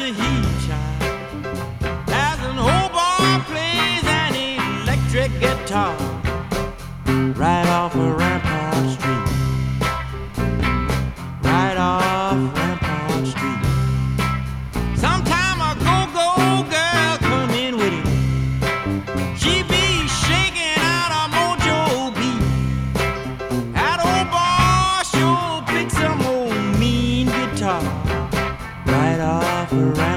to heat, child, as an old boy plays an electric guitar right off of Rampart Street, right off Rampart Street. Sometime a go-go girl come in with him. She be shaking out a mojo beat. That old boy sure picks some old mean guitar right off of Rampart.